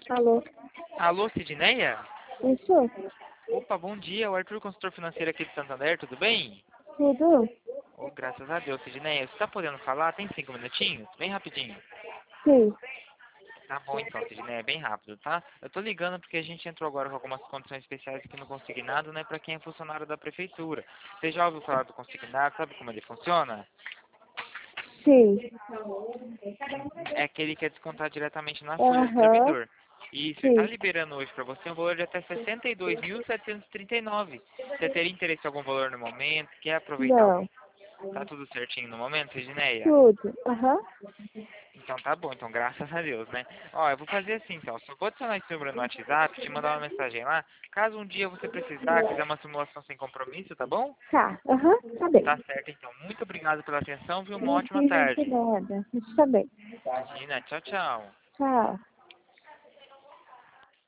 Alô? Alô, Sidneia? Isso? Opa, bom dia. O Arthur, consultor financeiro aqui de Santander, tudo bem? Tudo? Oh, graças a Deus, Sidneia. Você tá podendo falar? Tem 5 minutinhos? Bem rapidinho. Sim. Tá bom então, Sidneia, bem rápido, tá? Eu tô ligando porque a gente entrou agora com algumas condições especiais aqui no Consignado, né, pra quem é funcionário da prefeitura. Você já ouviu falar do Consignado? Sabe como ele funciona? Sim. É aquele que é descontado diretamente na folha do Aham. servidor. Isso, ele tá Sim. liberando hoje pra você um valor de até 62.739. Você teria interesse em algum valor no momento? Quer aproveitar algum? Não. Tá tudo certinho no momento, Regineia? Tudo. Aham. Então tá bom, então graças a Deus, né? Ó, eu vou fazer assim então, só vou adicionar esse número no WhatsApp, te mandar uma mensagem lá. Caso um dia você precisar, quiser uma simulação sem compromisso, tá bom? Tá. Aham. Tá bem. Tá certo então. Muito obrigado pela atenção, viu? Uma ótima Imagina, de tarde. nada. Isso também. Imagina, tchau, tchau. Tchau.